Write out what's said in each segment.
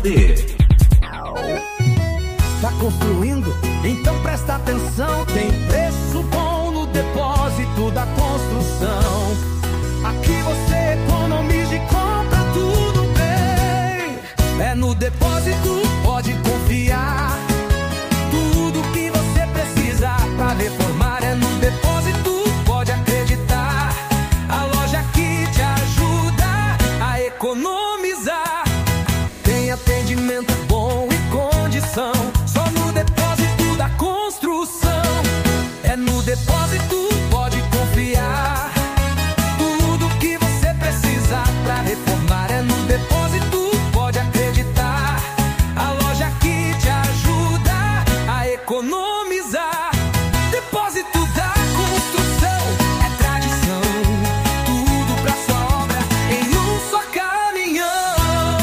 D. Tá construindo? Então presta atenção. Tem preço bom no depósito da construção. Aqui você economiza e compra tudo bem. É no depósito, pode confiar. Tudo que você precisa pra reformar é no depósito, pode acreditar. A loja que te ajuda a economizar. Tem atendimento bom e condição. Só no depósito da construção. É no depósito, pode confiar. Tudo que você precisa pra reformar é no depósito, pode acreditar. A loja que te ajuda a economizar. Depósito da construção é tradição. Tudo pra sua obra em um só caminhão.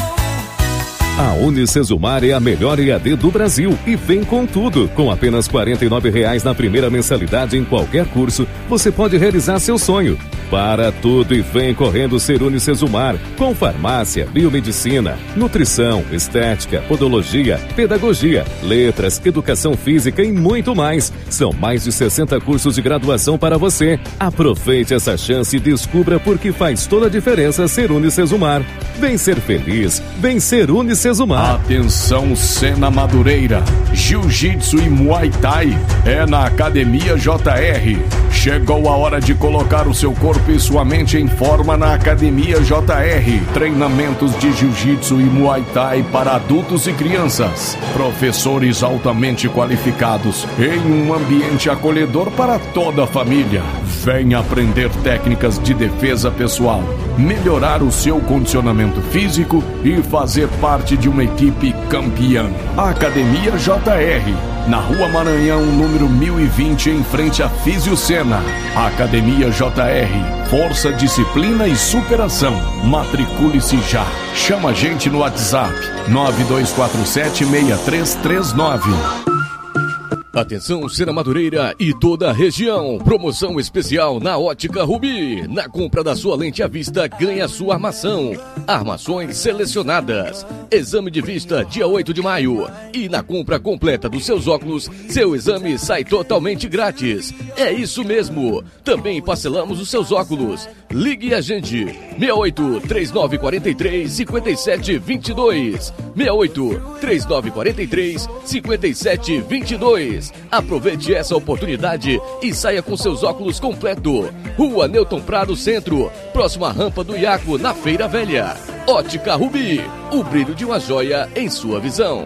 A Unicesumar é a melhor EAD do Brasil e vem com tudo. Com apenas R$ 49,00 na primeira mensalidade em qualquer curso, você pode realizar seu sonho. Para tudo e vem correndo ser Unicesumar, com farmácia, biomedicina, nutrição, estética, podologia, pedagogia, letras, educação física e muito mais. São mais de 60 cursos de graduação para você. Aproveite essa chance e descubra por que faz toda a diferença ser Unicesumar. Vem ser feliz, vem ser Unicesumar. Atenção, Cena Madureira, Jiu-Jitsu e Muay Thai é na Academia JR. Chegou a hora de colocar o seu corpo e sua mente em forma na Academia JR. Treinamentos de Jiu-Jitsu e Muay Thai para adultos e crianças. Professores altamente qualificados em um ambiente acolhedor para toda a família. Venha aprender técnicas de defesa pessoal, melhorar o seu condicionamento físico e fazer parte de uma equipe campeã. Academia JR, na Rua Maranhão, número 1020, em frente à Fisiocena. Academia JR, força, disciplina e superação. Matricule-se já. Chama a gente no WhatsApp 9247-6339. Atenção, Cena Madureira e toda a região. Promoção especial na Ótica Rubi. Na compra da sua lente à vista, ganha sua armação. Armações selecionadas. Exame de vista dia 8 de maio. E na compra completa dos seus óculos, seu exame sai totalmente grátis. É isso mesmo. Também parcelamos os seus óculos. Ligue a gente. 68 3943 5722. 68 3943 5722. Aproveite essa oportunidade e saia com seus óculos completo. Rua Newton Prado Centro, próxima à rampa do Iaco, na Feira Velha. Ótica Rubi, o brilho de uma joia em sua visão.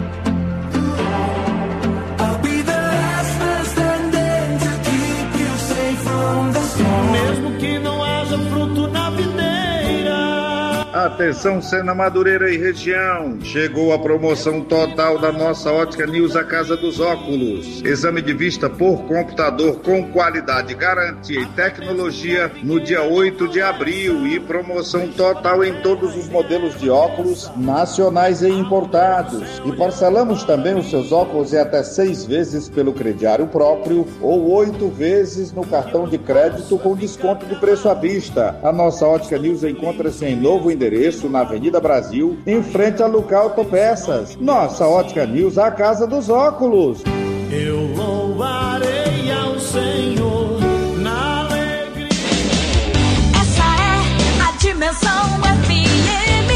Mesmo que não haja fruto na videira. Atenção, Cena Madureira e região. Chegou a promoção total da nossa Ótica News, a Casa dos Óculos. Exame de vista por computador com qualidade, garantia e tecnologia no dia 8 de abril. E promoção total em todos os modelos de óculos nacionais e importados. E parcelamos também os seus óculos em até 6 vezes pelo crediário próprio ou 8 vezes no cartão de crédito com desconto de preço à vista. A nossa Ótica News encontra-se em novo endereço na Avenida Brasil, em frente a Lucar Autopeças. Nossa Ótica News, a Casa dos Óculos. Eu louvarei ao Senhor na alegria. Essa é a Dimensão FM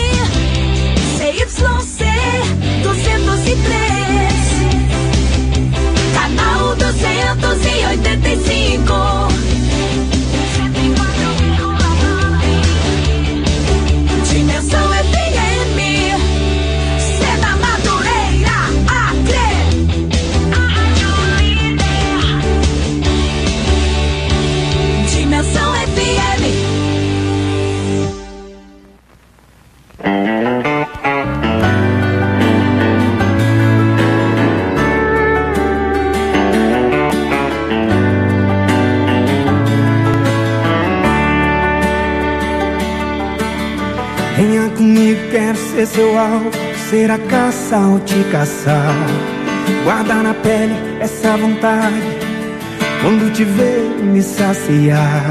CYC 203, canal 285. Dimensão FM, Cena Madureira, Acre. Dimensão FM. Venha comigo, quero ser seu alvo, ser a caça ao te caçar. Guarda na pele essa vontade, quando te ver me saciar.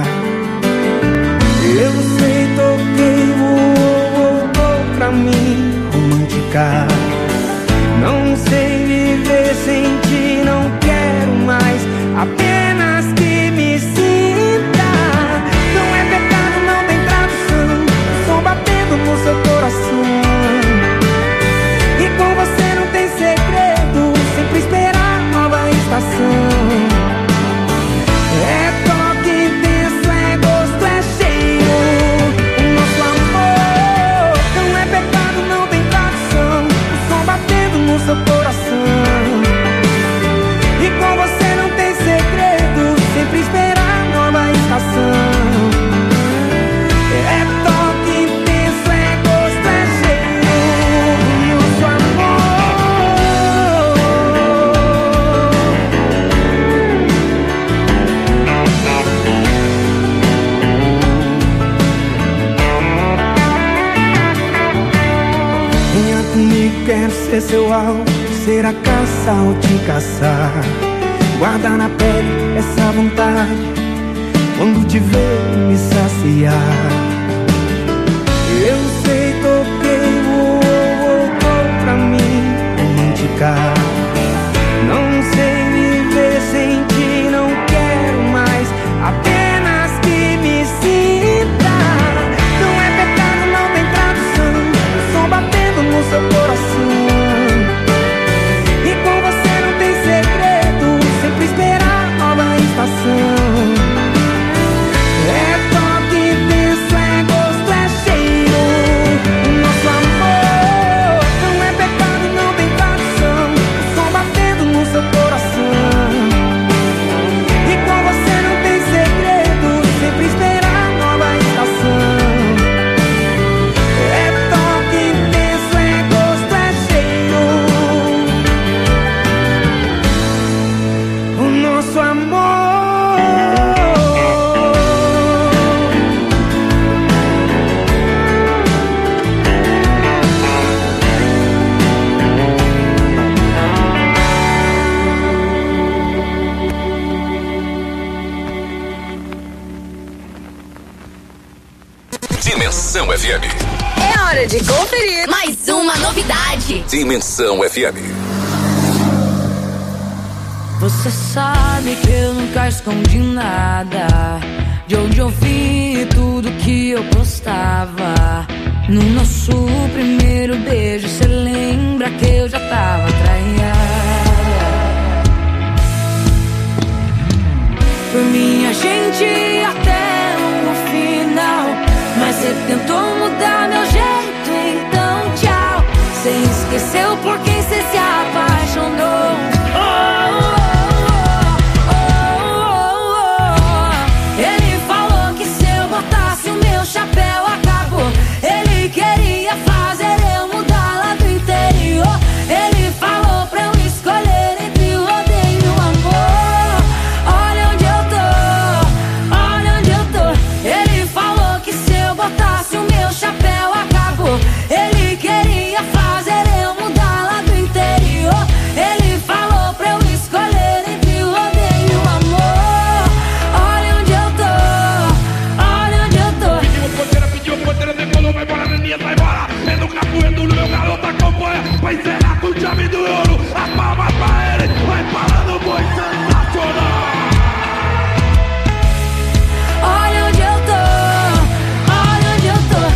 Eu sei, toquei, pra mim, romântica. ficar. Não sei viver sem ti, não quero mais, apenas que me sinta. Não é pecado, não tem tradução, som batendo no seu coração. E com você não tem segredo, sempre esperar nova estação. É toque intenso, é gosto, é cheio, o nosso amor. Não é pecado, não tem tradução, o som batendo no seu coração. E com você não tem segredo, sempre esperar nova estação. É toque intenso, é gosto, é cheio, o nosso amor. Venha comigo, quero ser seu alvo, ser a caça ou te caçar. Guarda na pele essa vontade, quando te ver me saciar. Eu sei, toquei, voltou pra mim, romântica. Não sei viver sem ti, não quero mais, apenas que me sinta. Não é pecado, não tem tradução, o som batendo no seu coração. E com você não tem segredo, sempre esperar nova estação. É toque intenso, é gosto, é cheiro, o nosso amor. Não é pecado, não tem tradução, o som batendo no seu coração. E com você não tem segredo, sempre esperar nova estação. É toque intenso, é gosto, é cheiro, o nosso amor. Dimensão FM. É hora de conferir mais uma novidade. Dimensão FM. Você sabe que eu nunca escondi nada, de onde eu vi tudo que eu postava. No nosso primeiro beijo, cê lembra que eu já tava traída. Por minha gente até o final, mas cê tentou mudar meu jeito, então tchau. Cê esqueceu por quem cê se apaixonou. Ele falou que se eu botasse o meu chapéu acabou. Ele queria fazer eu mudar lá do interior. Ele falou pra eu escolher entre o rodeio e o amor. Olha onde eu tô, olha onde eu tô. Ele falou que se eu botasse o meu chapéu acabou. Ele queria fazer eu mudar lá do interior. Ele falou pra eu escolher entre o rodeio e o amor. Olha onde eu tô, olha onde eu tô. Pediu ponteira, decolou, vai embora, menina, vai embora. É no capoeiro, no meu garoto acompanha. Vai encerrar com chave do ouro. As palmas pra ele, vai falando, foi sensacional. Olha onde eu tô, olha onde eu tô.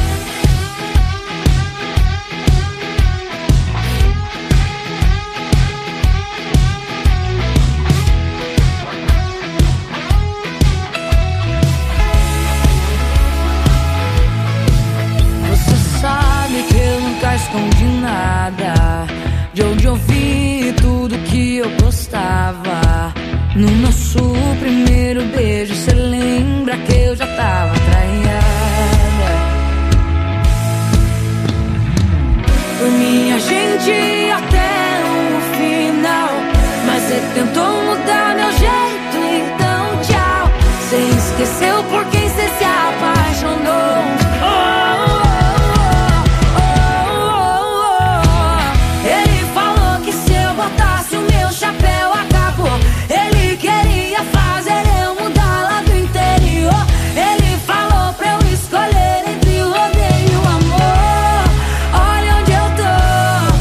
Você sabe que eu nunca escondi nada, de onde eu vi tudo que eu postava. No nosso primeiro beijo, cê lembra que eu já tava traída. Por minha gente até o final, mas cê tentou mudar meu jeito, então tchau. Cê esqueceu por quem cê se apaixonou. Ele falou que se eu botasse o meu chapéu acabou. Ele queria fazer eu mudar lá do interior. Ele falou pra eu escolher entre o rodeio e o amor. Olha onde eu tô,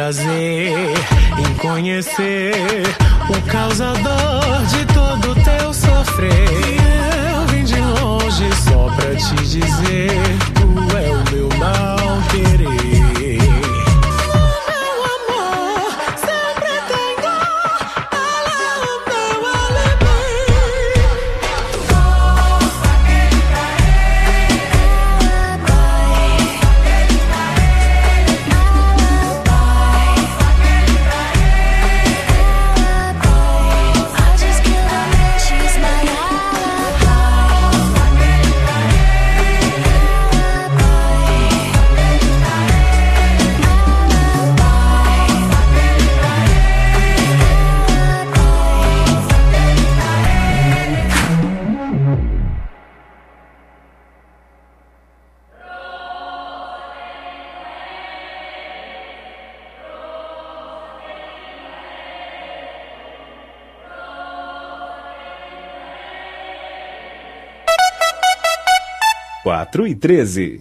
prazer em conhecer o causador de todo teu sofrer. Eu vim de longe só pra te dizer, tu é o meu mal querer. Meu amor, sempre tenho ela, o meu alibi. Quatro e 13.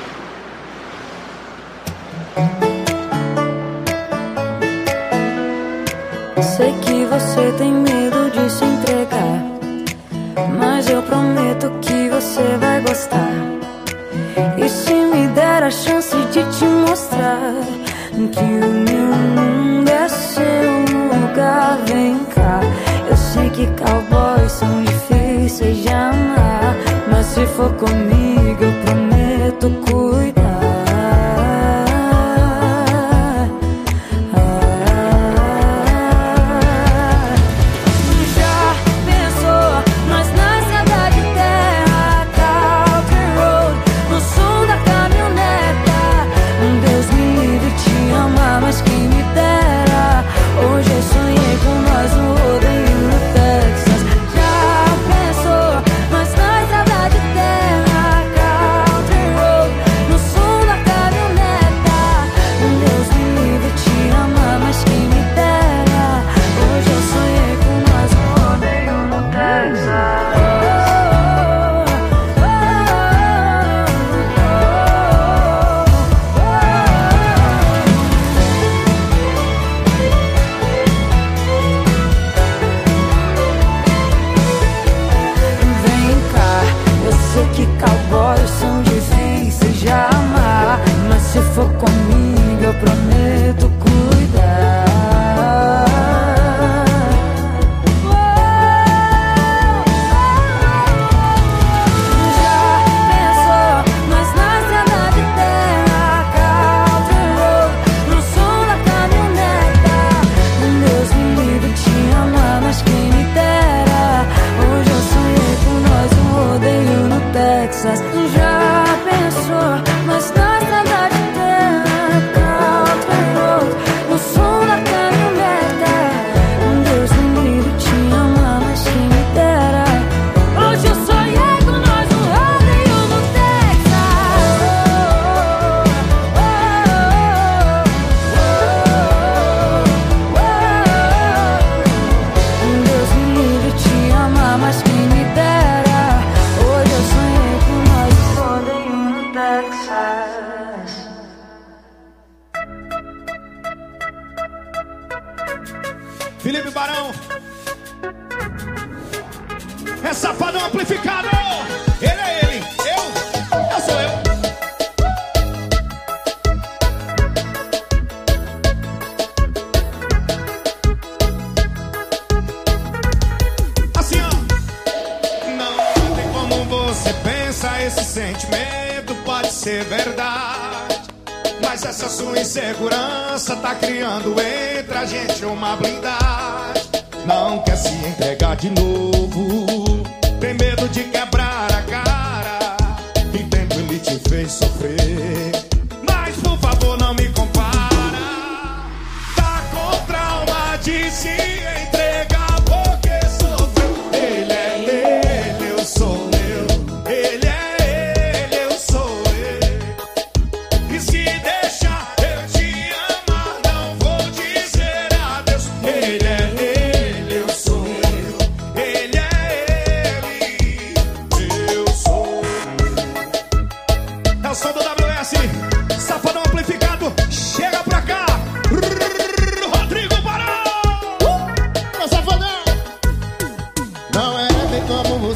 Sei que você tem medo de se entregar, mas eu prometo que você vai gostar. E se me der a chance de te mostrar que o meu mundo é seu lugar, vem cá. Eu sei que cowboys são difíceis de amar, mas se for comigo eu prometo cuidar. Já pensou nós na estrada de terra, Country Road, no som da caminhoneta? Deus me livre te amar, mas quem me dera. Hoje eu sonhei com nós no rodeio no Texas. Já pensou nós na estrada de terra, Country Road, no som da caminhoneta? Deus me livre te amar, mas quem me dera. Hoje eu sonhei com nós no rodeio no Texas. Vem cá, eu sei que cowboys são difíceis de amar, mas se for comigo eu prometo cuidar. Já pensou nós na estrada de terra, Country Road, no som da caminhoneta? Deus me livre te amar, mas quem me dera. Hoje eu sonhei com nós um rodeio no Texas. Já pensou nós na estrada de terra, Country Road, no som da caminhoneta? Deus me livre te amar, mas quem me dera. Hoje eu sonhei com nós um rodeio no Texas. Deus me livre te amar, mas quem me dera. Hoje eu sonhei com nós um rodeio no Texas. Felipe Barão é safadão amplificado. Ele é ele, eu sou eu. Assim ó, não tem como você pensa, esse sentimento pode ser verdade, mas essa sua insegurança tá criando entre a gente uma blindagem. Não quer se entregar de novo, tem medo de quebrar a cara. Entendo, ele te fez sofrer, mas por favor não me compara. Tá com trauma de se entregar porque sofreu. Ele é ele, eu sou eu. Ele é ele, eu sou eu. E se deixar eu te amar, não vou dizer adeus. Ele é ele, eu sou eu. Ele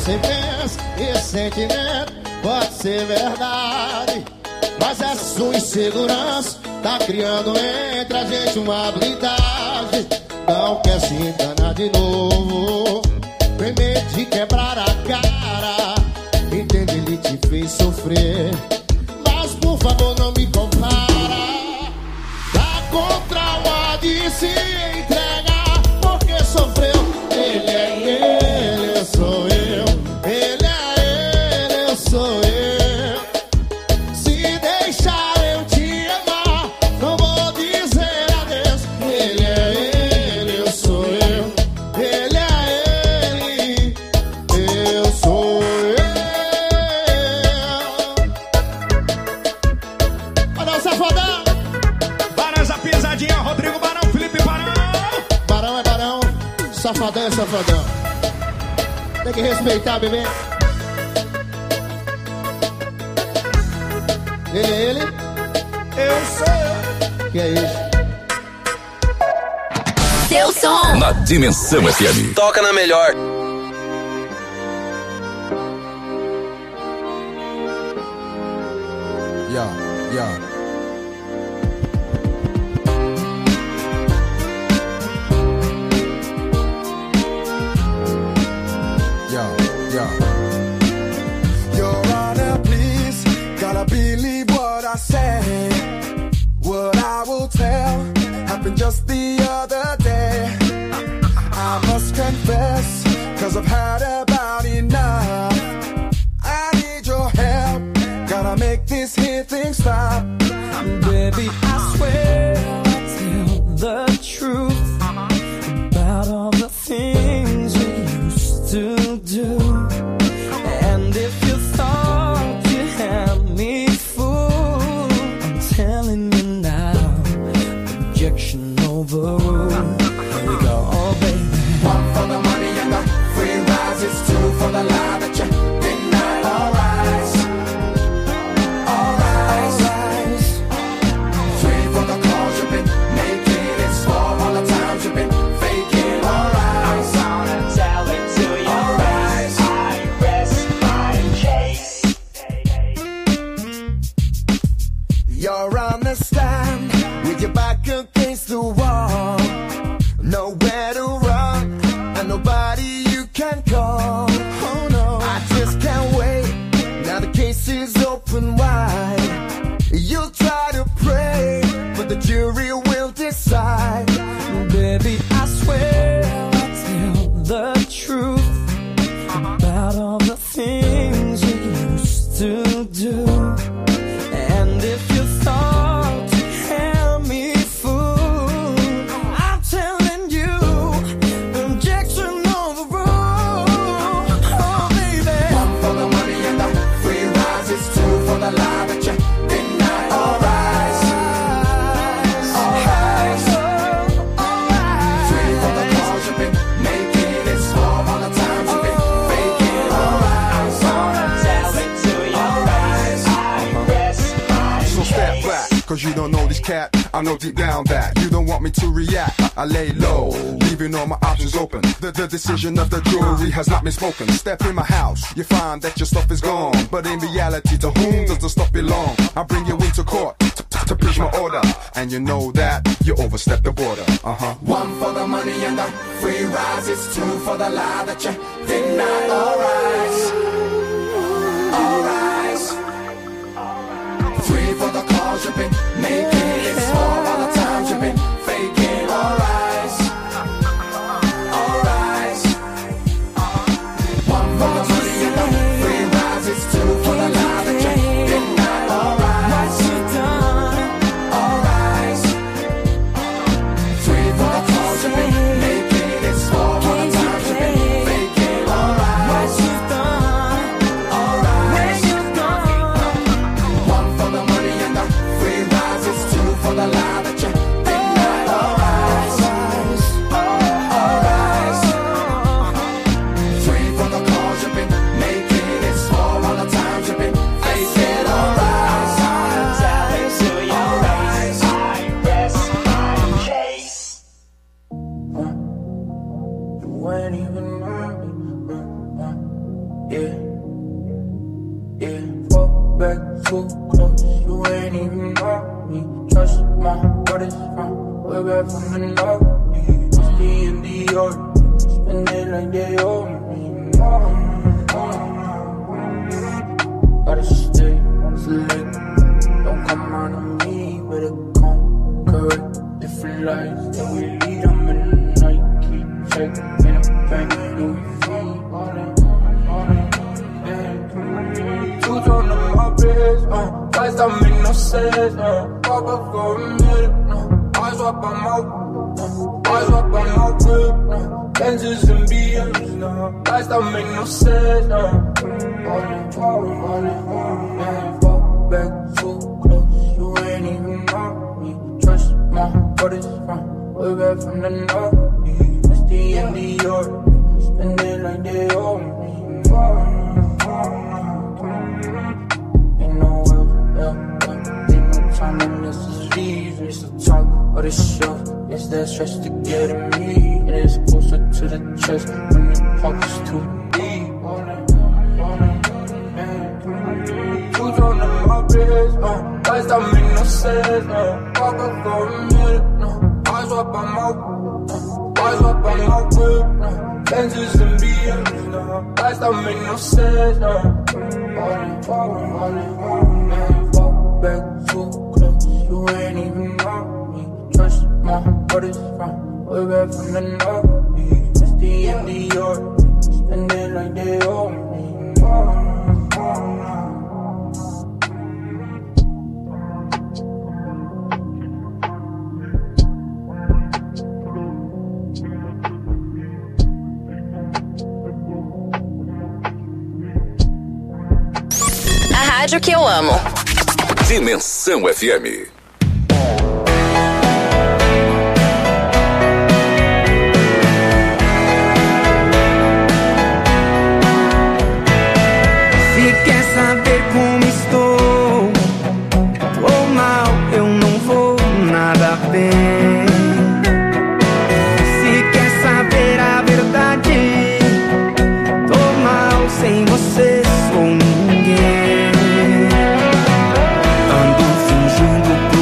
você pensa, esse sentimento pode ser verdade, mas a sua insegurança tá criando entre a gente uma blindagem. Não quer se enganar de novo, tem medo de quebrar a cara. Entende, ele te fez sofrer, mas por favor não me compara. Tá com trauma de se entregar, porque sofreu. Ele é ele, eu sou eu. Ele é ele, eu sou eu. Se deixar eu te amar, não vou dizer adeus. Ele é ele, eu sou eu. Ele é ele, eu sou eu. Olha o safadão. Barão, essa pisadinha, Rodrigo Barão, Felipe Barão. Barão é barão, safadão é safadão. Tem que respeitar, bebê. Ele é ele, eu sou eu. Que é isso? Seu som. Na Dimensão FM. Toca na melhor. Yeah. Your Honor, please, gotta believe what I say. What I will tell happened just the other day. I must confess, 'cause I've had about enough. I need your help, gotta make this here thing stop. Baby, I swear I'll tell the truth about all the things we used to do. And if you thought you had me fooled, I'm telling you now, objection overruled. Here we go, oh baby. One for the money and the free rise, it's two for the lie that you deny. All rise, all rise. Three for the calls you've been making, it's four all the times you've been faking. All rise, I'm gonna tell it to you. All rise, I rest my case. You're on the stand with your back against the wall, nowhere to run and nobody you can call. Oh no, I just can't wait. Now the case is open wide. You'll try to pray, but the jury will decide. Baby, I swear I'll tell the truth about all the things we used to do. And if you thought you had me fooled, I'm telling you, objection overruled. Oh baby, One for the money and the free rise, it's two for the lie that you deny. All rise, all rise. Three for the calls you've been making, it's four all the times you've been faking. All rise, I'm gonna tell it to you. All rise, I rest my So step back, 'cause you don't know this cat. I know deep down that you don't want me to react. I lay low, leaving all my options open. The decision of the jury has not been spoken. Step in my house, you find that your stuff is gone. But in reality, to whom does the stuff belong? I bring you into court to preach my order, and you know that you overstepped the border. One for the money and the free rise, it's two for the lie that you deny. All rise, all rise. Three for the calls you've been making, it's four all the times you've been faking. All rise, all rise. One for the money and the free rise, it's two for the lie that you deny. All rise, all rise. Three for the calls you've been making, it's four all the times you've been faking. All rise, all rise. One for the money and the free rise, it's two for the lie that you deny. All rise, all rise. Three for the calls you've been making, it's four all the times you've been faking. All rise, I'm tell it to you. All rise, I rest my case. You ain't even mine. too close, you ain't even know me. Trust my brothers from way back from the north. It's the end of your spend it like they owe me. Gotta stay select, don't come around on me, better come correct. Different lives that we lead, I'm in the night, keep check, in a bank, Louis V, all that. Two-tone on my wrist, lights don't make no sense, pop up for a minute, eyes up on my whip, Benzes and BMs, lights don't make no sense, fall back too close, you ain't even know me. Trust my brothers from way back from the north. It's the end of your spend it like they owe me. Ain't no ain't no time unless it's leave. It's the top of the shelf, it's that stress to get at me. And it's closer to the chest when the pocket's too deep. Two-tone on my wrist, lights don't make no sense, pop up for a minute, eyes up on my whip, Benzes and BMs, lights don't make no sense, fall back too close, you ain't even know me. Trust my brothers from way back from the north. It's the end of your spend it like they owe me. Rádio que eu amo. Dimensão FM. Se quer saber como estou, ou mal, eu não vou nada bem. Se quer saber a verdade, tô mal sem você, sou ninguém. Ando fingindo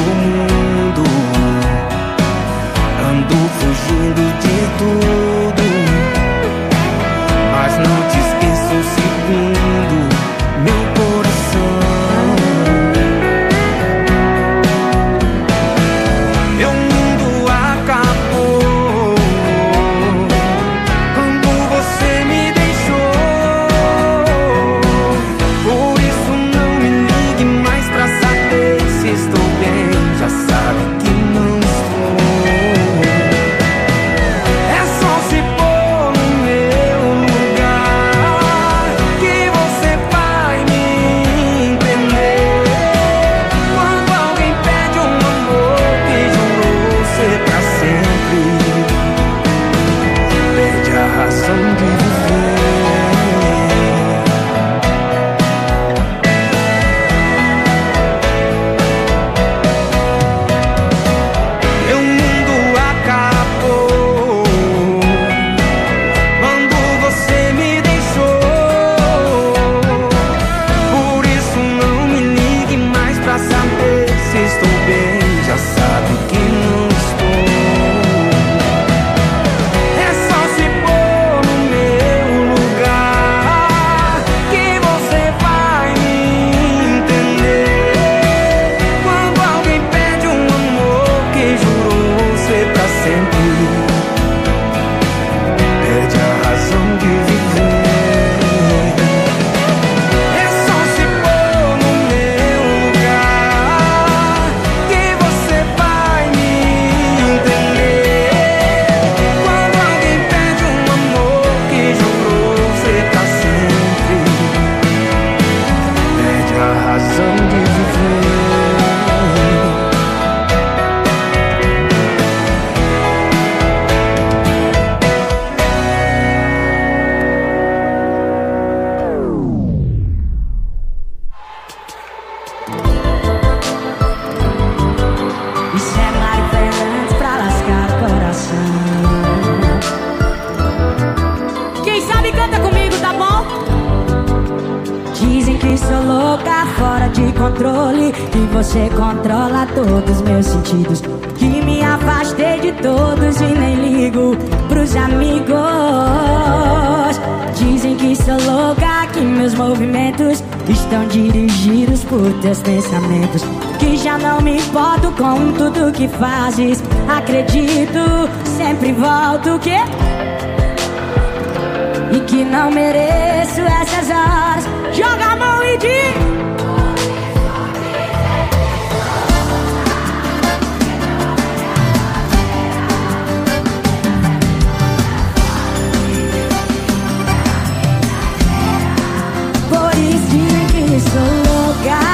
louca, fora de controle, que você controla todos os meus sentidos, que me afastei de todos e nem ligo pros amigos. Dizem que sou louca, que meus movimentos estão dirigidos por teus pensamentos, que já não me importo com tudo que fazes. Acredito, sempre volto que e que não mereço essas horas. Joga a mão e diz: por isso dizem que sou louca.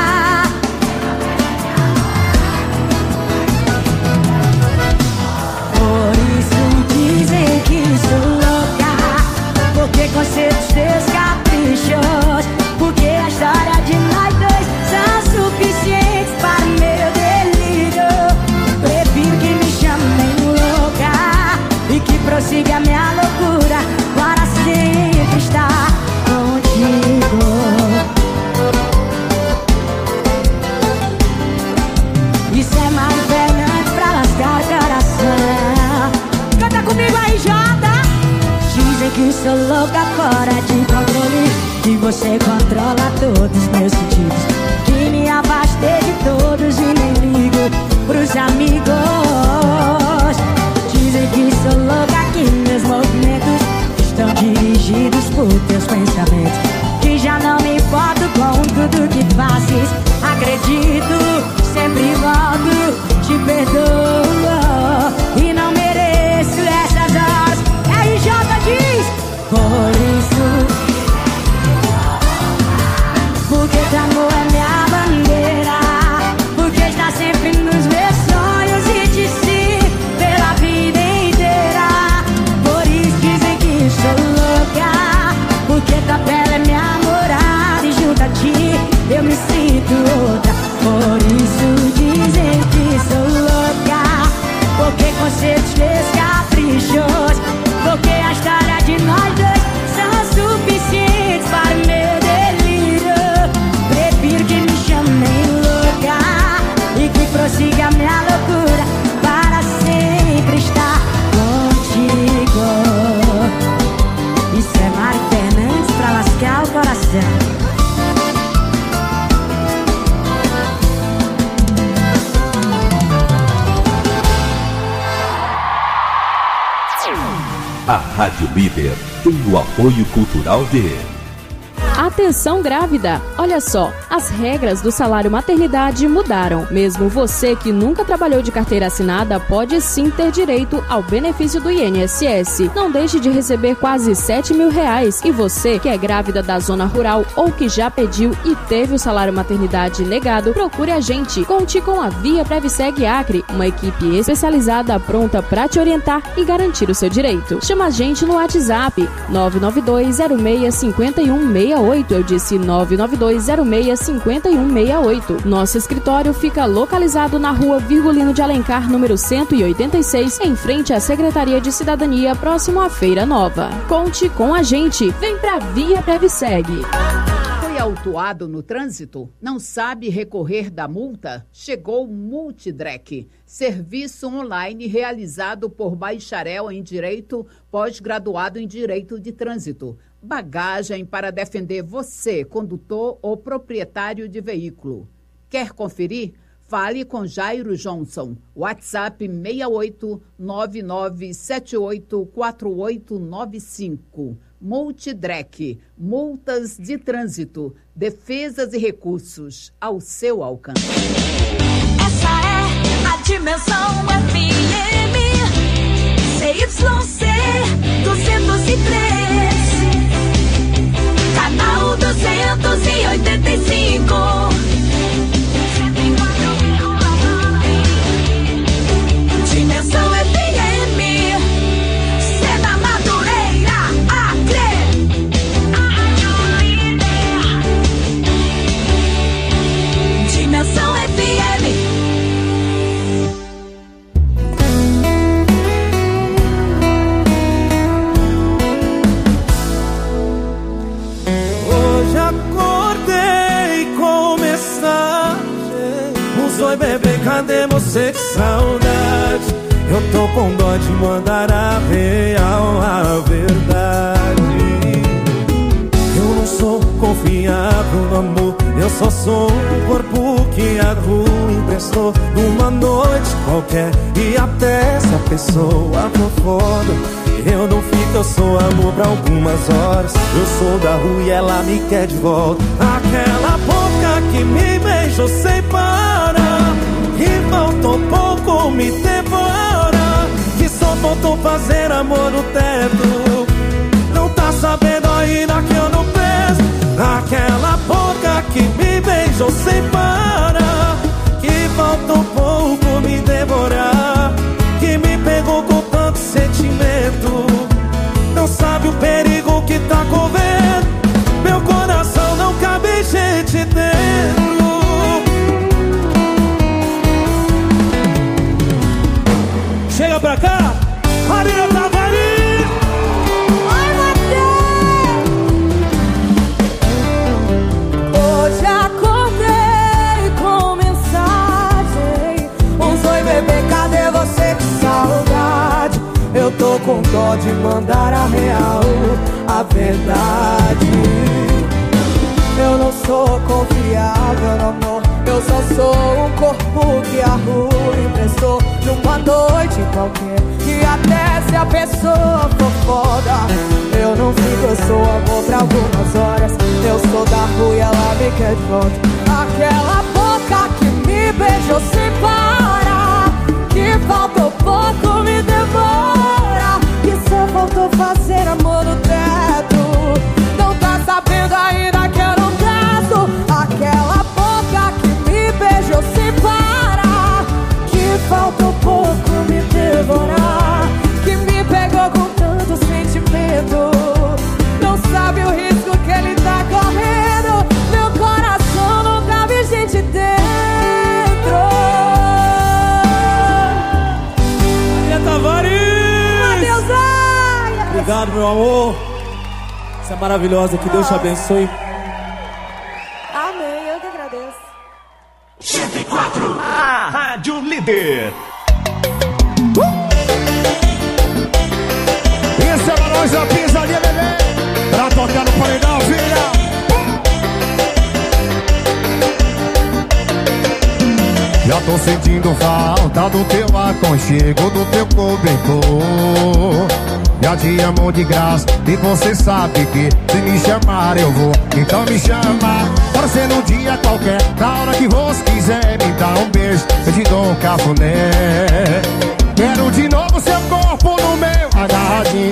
Por isso dizem que sou louca, porque concedo os teus caprichos, porque a história de nós dois são suficientes para o meu delírio. Prefiro que me chamem louca e que prossiga a minha loucura para sempre estar contigo. Isso é Mário Fernandes pra lascar o coração. Canta comigo aí, Jota. Dizem que sou louca, fora de controle, que você controla todos os meus sentidos, que me afastei de todos e nem ligo pros amigos. Dizem que sou louca, que meus movimentos estão dirigidos por teus pensamentos, que já não me importo com tudo que fazes. Acredito, sempre volto, te perdoo e não mereço essas horas. RJ diz: por isso, porque teu amor é minha bandeira, porque está sempre nos meus sonhos e te sigo pela vida inteira. Por isso dizem que sou louca, porque tua pele é minha morada e junto a ti eu me sinto outra. Por isso dizem que sou louca, porque concedo os teus caprichos, porque a história de nós dois são suficientes para o meu delírio. Prefiro que me chamem louca e que prossiga a minha loucura para sempre estar contigo. Isso é Mário Fernandes pra lascar o coração. A Rádio Líder tem o apoio cultural de... Atenção grávida! Olha só, as regras do salário maternidade mudaram. Mesmo você que nunca trabalhou de carteira assinada pode sim ter direito ao benefício do INSS. Não deixe de receber quase R$7 mil. E você que é grávida da zona rural ou que já pediu e teve o salário maternidade negado, procure a gente. Conte com a Via Previseg Acre, uma equipe especializada pronta para te orientar e garantir o seu direito. Chama a gente no WhatsApp 992065168. Eu disse 992065168. Nosso escritório fica localizado na rua Virgulino de Alencar, número 186, em frente à Secretaria de Cidadania, próximo à Feira Nova. Conte com a gente. Vem pra Via Previseg. Foi autuado no trânsito? Não sabe recorrer da multa? Chegou o Multidrec, serviço online realizado por bacharel em Direito, pós-graduado em Direito de Trânsito. Bagagem para defender você, condutor ou proprietário de veículo. Quer conferir? Fale com Jairo Johnson. WhatsApp 6899784895. Multidrec, multas de trânsito, defesas e recursos ao seu alcance. Essa é a Dimensão FM, CYC 203, canal 285. Dimensão FM, Seda Madureira, Acre. Dimensão FM. cadê você? Que saudade. Eu tô com dó de mandar a real, a verdade. Eu não sou confiável no amor, eu só sou um corpo que a rua emprestou numa noite qualquer. E até se a pessoa for foda, eu não fico, eu sou amor pra algumas horas. Eu sou da rua e ela me quer de volta. Aquela boca que me beijou sem parar, que faltou pouco me devora, que só faltou fazer amor no teto. Não tá sabendo ainda que eu não peço. Aquela boca que me beijou sem parar, que faltou pouco me devorar, que me pegou com tanto sentimento. Não sabe o perigo que tá correndo. Meu coração não cabe gente dentro. Chega pra cá, Marina Tavares. Oi, Matheus. Hoje acordei com mensagem: oi bebê, cadê você? Que saudade. Eu tô com dó de mandar a real, a verdade. Eu não sou confiável no amor, eu só sou um corpo que a rua emprestou numa noite qualquer. E até se a pessoa for foda, eu não fico, eu sou amor pra algumas horas. Eu sou da rua e ela me quer de volta. Aquela boca que me beijou sem parar, que faltou pouco me devora, que só faltou fazer amor no teto. Não tá sabendo ainda que eu não caso. Aquela boca que me beijou sem parar, que faltou pouco me devorar, que me pegou com tanto sentimento. Não sabe o risco que ele tá correndo. Meu coração não cabe gente dentro. Maria Tavares. Matheus Aia. Obrigado, meu amor. Você é maravilhosa, que Deus te abençoe. Amém, eu que agradeço. 104, a Rádio Líder. Esse é pra nós, a pisadinha, bebê. Pra tocar no paredão, filha. Já tô sentindo falta do teu aconchego, do teu cobertor. Já te amo de graça e você sabe que se me chamar eu vou. Então me chama, pode ser num dia qualquer, na hora que você quiser me dar um beijo, eu te dou um cafuné. Quero de novo seu corpo no meu, agarradinho,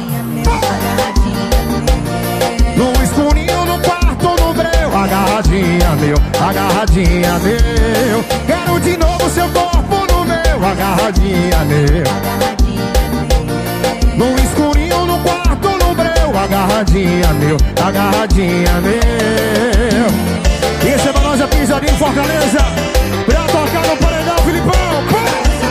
no escurinho, no quarto, no breu, agarradinha meu, agarradinha meu. Quero de novo seu corpo no meu, agarradinha meu, no escurinho, no quarto, no breu, agarradinha meu, agarradinha meu. Esse é pra nós, a pisadinha em Fortaleza, pra tocar no paredão, Filipão.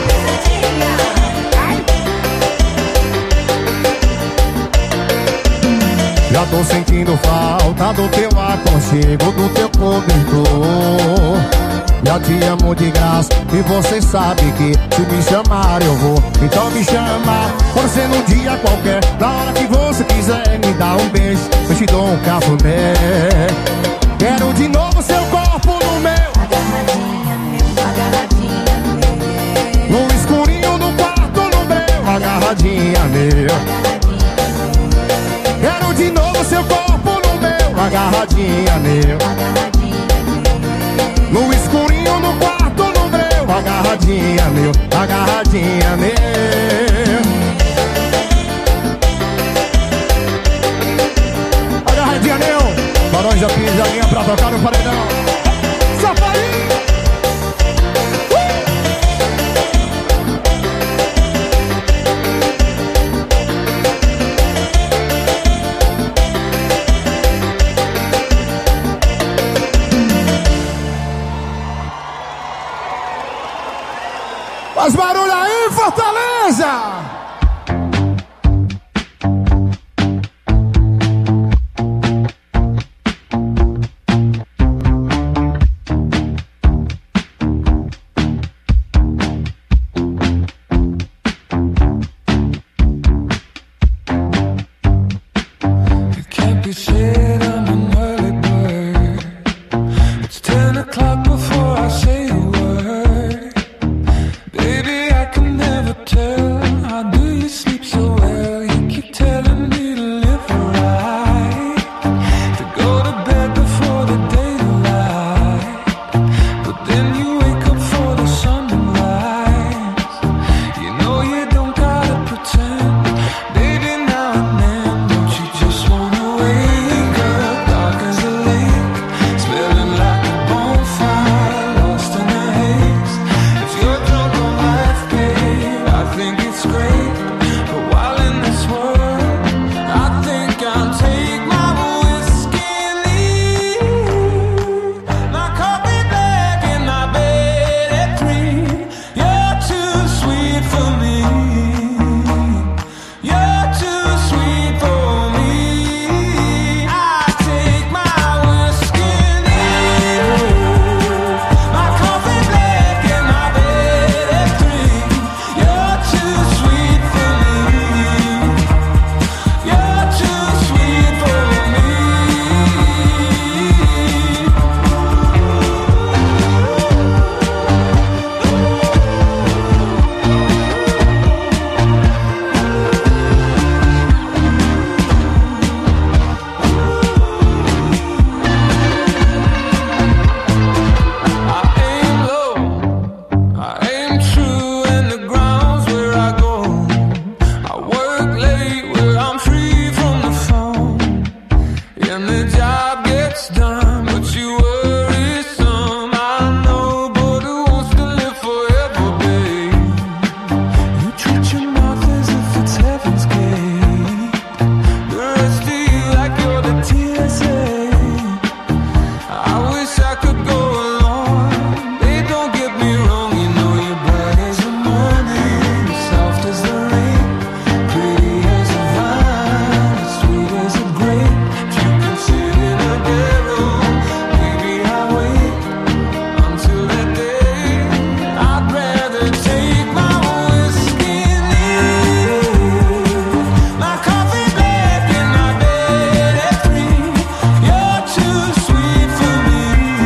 Já tô sentindo falta do teu aconchego, do teu cobertor. Já te amo de graça e você sabe que se me chamar eu vou. Então me chama, pode ser num dia qualquer, na hora que você quiser me dar um beijo, eu te dou um cafuné. Quero de novo seu corpo no meu, agarradinha meu, agarradinha meu, no escurinho, no quarto, no breu, agarradinha meu. Quero de novo seu corpo no meu, agarradinha meu, no escurinho, no quarto, no breu, agarradinha meu, agarradinha meu. Agarradinha meu, barões da pisadinha pra tocar no paredão. Safarinho. Faz barulho aí, Fortaleza! said I'm an early bird. It's 10 o'clock before I say a word. Baby, I can never tell. How do you sleep so well? You keep telling me to live right, to go to bed before the daylight. But then you wake up for the sun to rise. You know you don't gotta pretend. Baby, now and then, don't you just wanna wake up dark as a lake, smelling like a bonfire, lost in the haze. If you're drunk on life, babe, I think it's great. But while in this world, I think I'll take my whiskey and leave. My coffee black in my bed at 3. You're too sweet for me. You're too sweet for me. I take my whiskey and leave. My coffee black in my bed at 3. You're too sweet for me. You're too sweet for me. I aim low, I aim true, and the ground's where I go. I work late where I'm free from the phone, and the job gets done, but you worry some. I know, but who wants to live forever, babe? You treat your mouth as if it's heaven's gate. The rest of you like you're the TSA. I wish I could go along. They don't get me wrong, you know you're bright as the morning, soft as the rain, pretty as a vine, sweet as a grape. If you can sit in a barrel, maybe I'll wait until that day. I'd rather take my whiskey and leave. My coffee black in my bed at 3. You're too sweet for me.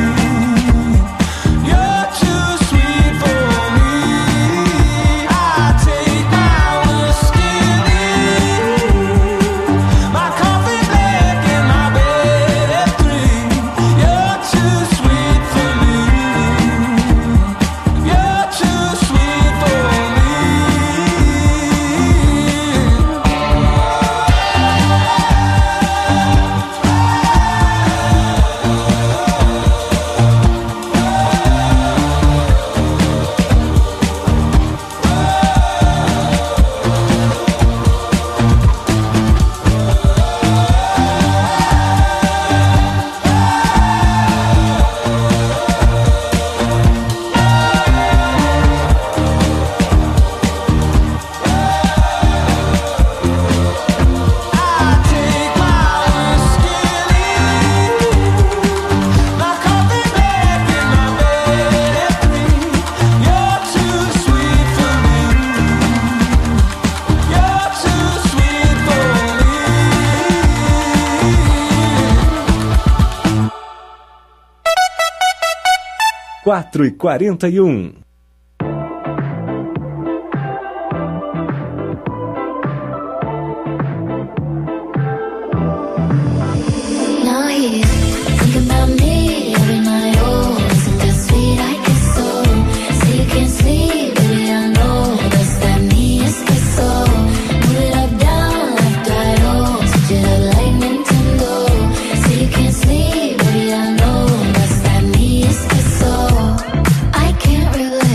You're too sweet for me. I take my whiskey and leave. My coffee black in my bed at 3. You're too sweet for me. You're too sweet for me. 4h41. Now he's thinking about me every night. Oh, isn't that sweet? I guess so. Say you can't sleep, baby, I know. That's that me, es que so. Move it up, down, left, right, oh. Switch it up like Nintendo. Say you can't sleep, baby, I know. That's that me, es que so. I can't relax.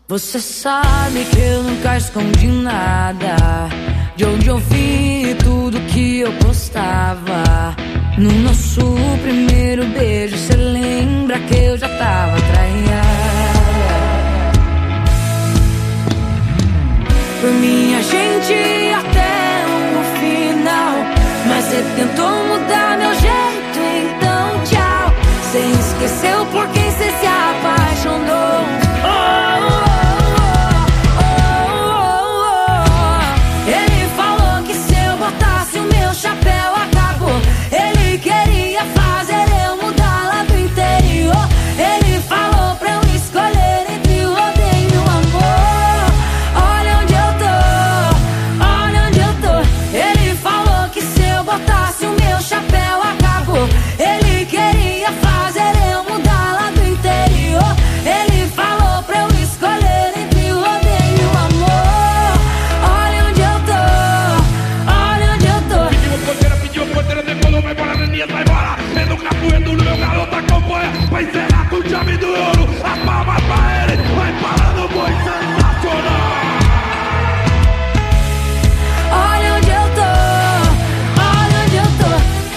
Você sabe que eu nunca escondi nada, de onde eu vi tudo que eu gostava. No nosso primeiro beijo, cê lembra que eu já tava traída. Por mim a gente ia até o final, mas cê tentou mudar meu jeito, então tchau. Cê esqueceu por quem cê se apaixonou. Ele falou que se eu botasse o meu chapéu acabou. Ele queria fazer eu mudar lá do interior. Ele falou pra eu escolher entre o odeio e o amor. Olha onde eu tô, olha onde eu tô. Ele falou que se eu botasse o meu chapéu acabou. Ele queria fazer eu mudar lá do interior. Ele falou pra eu escolher entre o odeio e o amor. Olha onde eu tô, olha onde eu tô. Pediu porteira, decolou, vai embora, Neninha, sai embora. É no capoeiro, no meu garoto acompanha. Vai encerrar com chave do ouro. As palmas pra ele, vai parando o boi sensacional. Olha onde eu tô, olha onde eu tô.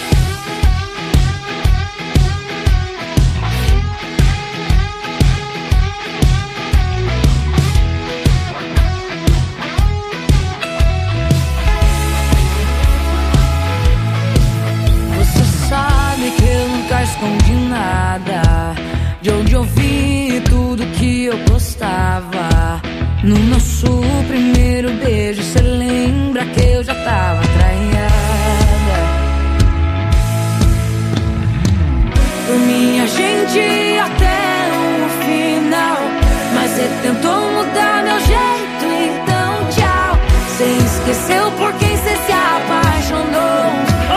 Você sabe que eu nunca escondi nada, de onde eu vi tudo que eu gostava. No nosso primeiro beijo, cê lembra que eu já tava traída. Por mim a gente ia até o final, mas cê tentou mudar meu jeito, então tchau. Cê esqueceu por quem cê se apaixonou.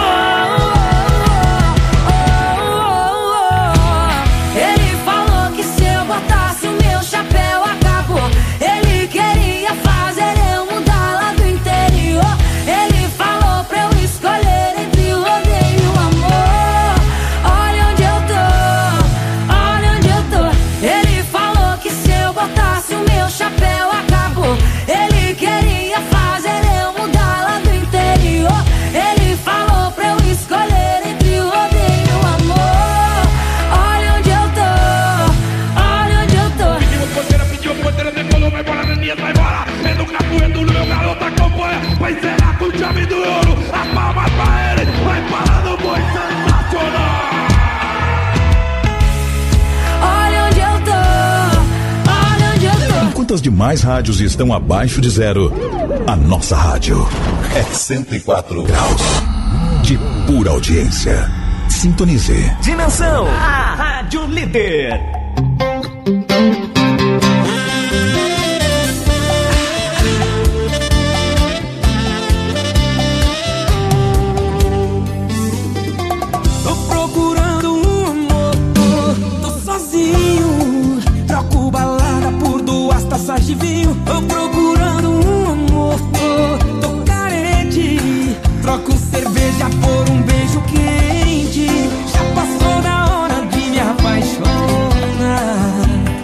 Ele falou que se eu botasse o meu chapéu acabou. Ele queria fazer eu mudar lá do interior. Ele falou pra eu escolher entre o odeio e o amor. Olha onde eu tô, olha onde eu tô. Ele falou que se eu botasse o meu chapéu acabou. Ele queria fazer eu mudar lá do interior. Ele falou pra eu escolher entre o odeio e o amor. Olha onde eu tô, olha onde eu tô. Pediu porteira, decolou, vai embora, Neninha, sai embora. É no capoeiro, no meu garoto acompanha. Vai encerrar com chave do ouro. As palmas pra ele, vai parando o boi sensacional. Olha onde eu tô, olha onde eu tô. Enquanto as demais rádios estão abaixo de zero, a nossa rádio é 104 graus de pura audiência. Sintonize. Dimensão, a Rádio Líder. Tô procurando um amor, tô sozinho. Troco balada por 2 taças de vinho. Tô procurando um amor, tô carente. Troco cerveja por um beijo quente. Já passou da hora de me apaixonar.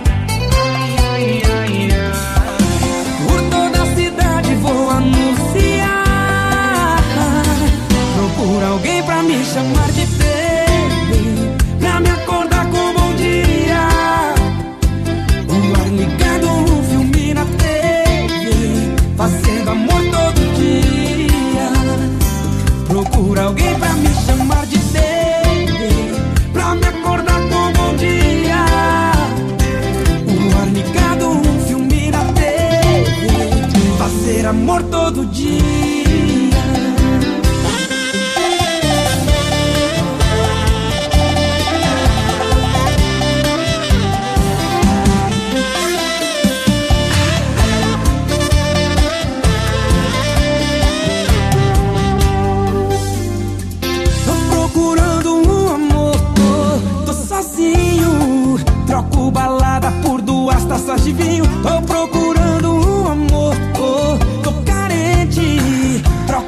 Por toda a cidade vou anunciar. Procura alguém pra me chamar de baby, pra me acordar com bom dia. O ar ligado, um filme na TV, fazendo amor todo dia. Procura alguém pra me chamar de baby, pra me acordar com bom dia. O ar ligado, um filme na TV, fazer amor todo dia. Tô procurando um amor, tô sozinho. Troco balada por 2 taças de vinho. Tô procurando um amor, tô carente.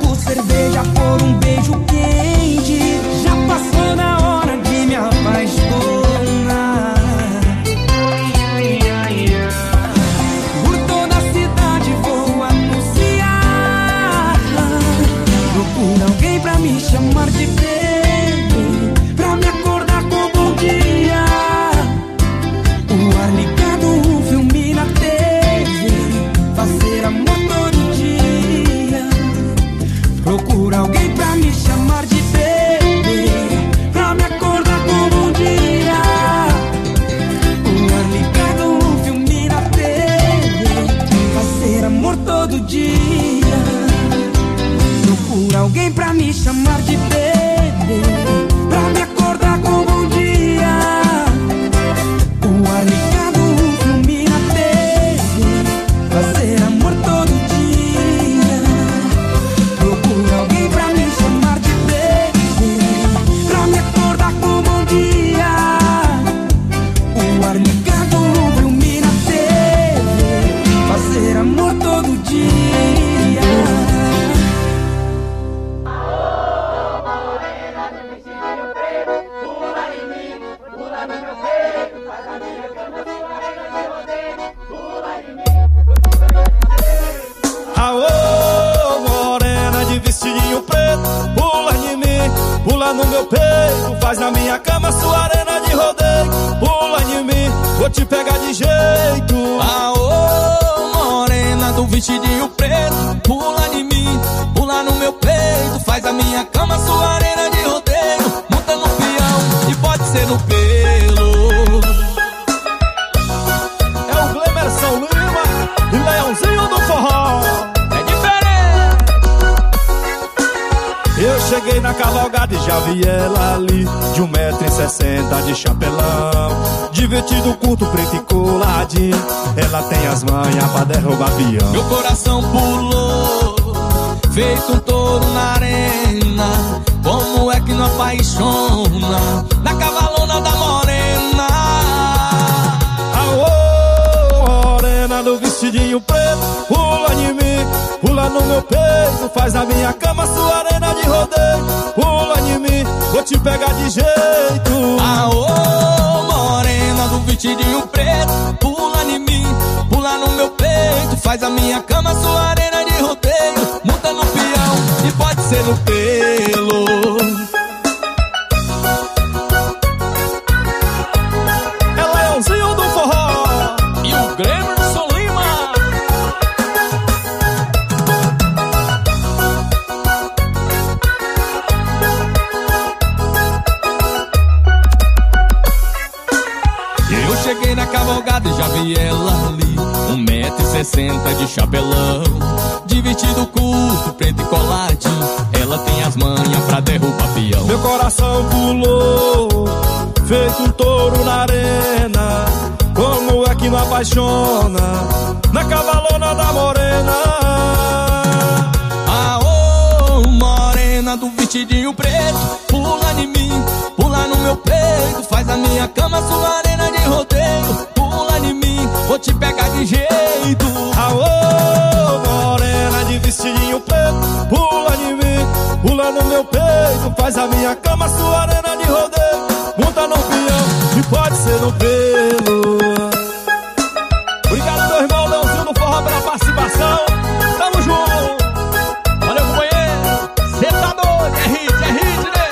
meu peito, faz na minha cama sua arena de rodeio. Pula em mim, vou te pegar de jeito. Aô, morena do vestidinho preto, pula em mim, pula no meu peito, faz a minha cama sua arena de rodeio. Monta no peão e pode ser no pelo. É o Glemerson Lima e Leãozinho do Forró. É diferente. Eu cheguei na cavalgada e já vi ela ali, de 1,60 m de chapelão, de vestido curto, preto e coladinho. Ela tem as manhas pra derrubar peão. Meu coração pulou, feito um touro na arena. Como é que não apaixona na cavalona da morena? Aô, morena do vestidinho preto, pula em mim, pula no meu peito, faz na minha cama sua arena de rodeio. Pula em mim, vou te pegar de jeito. Aô, morena do vestidinho preto, pula em mim, pula no meu peito, faz a minha cama sua arena de rodeio. Monta no peão e pode ser no pelo. É Leãozinho do Forró e o Glemerson Lima. Eu cheguei na cavalgada e já vi ela ali, 1,60 m de chapelão, de vestido curto, preto e coladinho. Ela tem as manhas pra derrubar peão. Meu coração pulou, feito um touro na arena. Como é que não apaixona na cavalona da morena? Aô, morena do vestidinho preto, pula em mim, pula no meu peito, faz a minha cama sua arena de rodeio. Pula em mim, vou te pegar de jeito. Aô, morena de vestidinho preto, pula em mim, pula no meu peito, faz a minha cama sua arena de rodeio. Monta no peão e pode ser no pelo. Obrigado, meu irmão Leãozinho do Forró, pela participação. Tamo junto. Valeu, companheiro. Cê tá doido, é hit, né?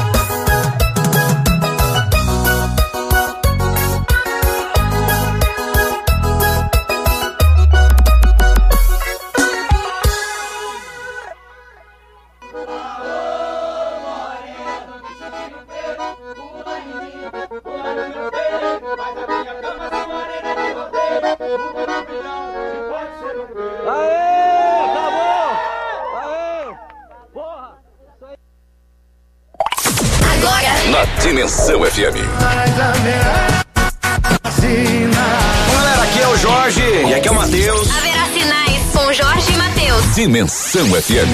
Dimensão FM. Galera, aqui é o Jorge e aqui é o Matheus. Haverá sinais com Jorge e Matheus. Dimensão FM.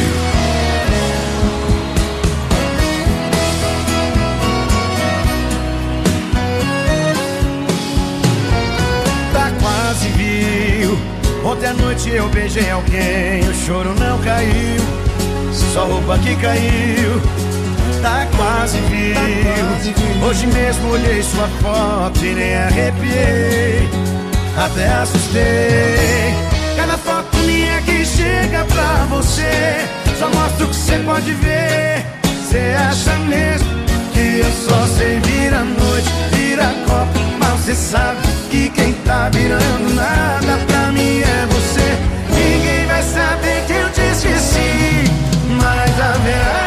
Tá quase viu. Ontem à noite eu beijei alguém, o choro não caiu, só roupa que caiu. Tá quase viu. Hoje mesmo olhei sua foto e nem arrepiei, até assustei. Cada foto minha que chega pra você só mostra o que você pode ver. Você acha mesmo que eu só sei virar noite, virar copo, mas você sabe que quem tá virando nada pra mim é você. Ninguém vai saber que eu te esqueci, mas haverá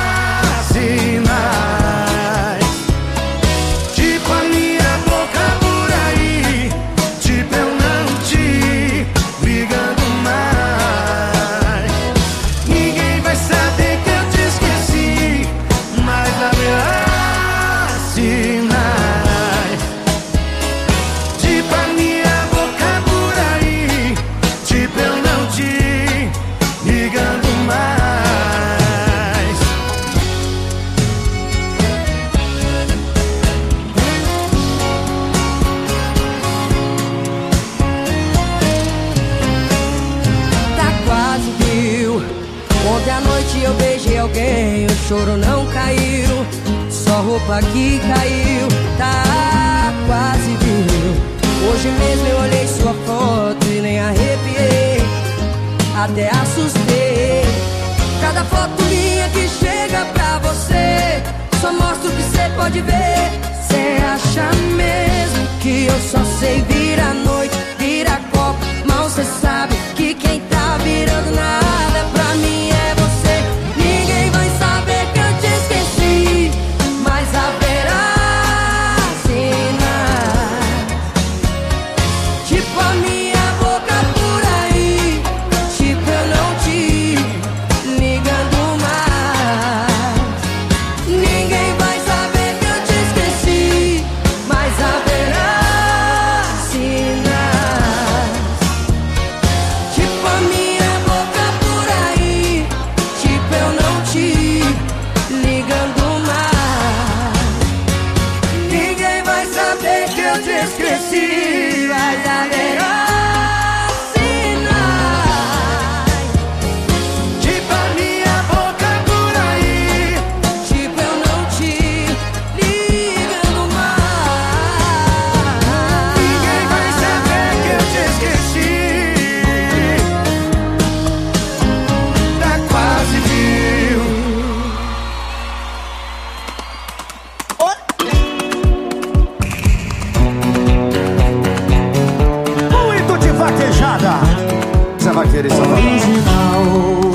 sinais, tipo a minha boca por aí, tipo eu não te ligando mais. Ninguém vai saber que eu te esqueci, mas haverá sinais, tipo a minha boca por aí, tipo eu não te ligando mais. Ontem à noite eu beijei alguém, o choro não caiu, só roupa que caiu, tá quase viu. Hoje mesmo eu olhei sua foto e nem arrepiei, até assustei. Cada foto minha que chega pra você só mostro o que cê pode ver. Cê acha mesmo que eu só sei virar noite, virar copo? Mal cê sabe que quem tá virando nada pra mim é você. Ninguém vai saber que eu te esqueci, mas haverá sinais, tipo a minha boca por aí, tipo eu não te ligando mais. Ninguém vai saber que eu te esqueci, mas haverá sinais, tipo a minha boca por aí, tipo eu não te ligando mais. Ninguém vai saber que eu te esqueci, mas haverá sinais, tipo a minha boca por aí, tipo eu não te ligando mais. Ninguém vai saber que eu te esqueci, tá quase viu. Muito de vaquejada. Você vai querer só original,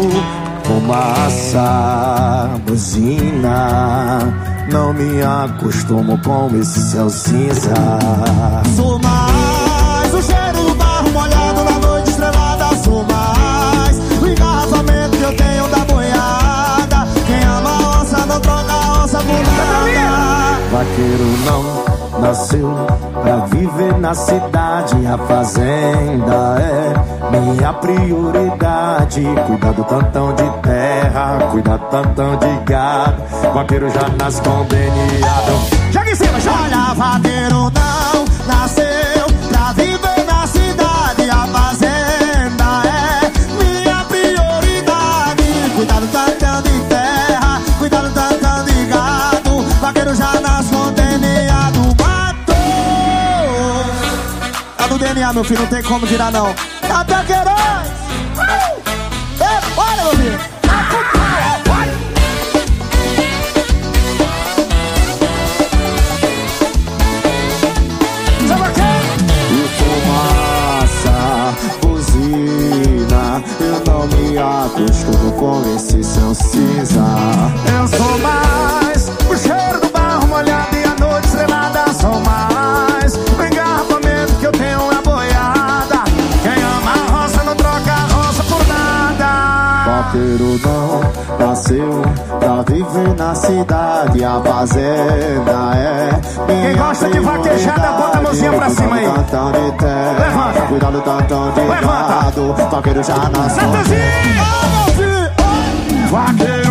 fumaça, buzina. Não me acostumo com esse céu cinza. Sou mais o cheiro do barro molhado na noite estrelada. Sou mais o engarrafamento que eu tenho da boiada. Quem ama a onça não troca a onça por nada. Vaqueiro não nasceu pra viver na cidade. A fazenda é minha prioridade. Cuidar do tantão de terra, cuidar do tantão de gado. Vaqueiro já nasce conveniado. Joga em cima, joga! Olha, vaqueiro não nasceu pra viver na cidade. A fazenda é minha prioridade. Cuidar do tantão de terra, cuidar do tantão de gado. Vaqueiro já nasce conveniado. Tá no DNA, meu filho, não tem como tirar não. Até Queiroz! Olha, meu filho! E fumaça, buzina. Eu não me acostumo com esse céu cinza. Eu sou mais o cheiro do barro molhado e a noite estrelada. Sou mais o engarrafamento que eu tenho na boiada. Quem ama a roça não troca a roça por nada. Vaqueiro não nasceu pra viver na cidade. A fazenda é minha. Quem gosta de vaquejada, bota a mãozinha pra cima aí. Levanta. Cuidado do tantão de gado. Vaqueiro já nasceu. Vaqueiro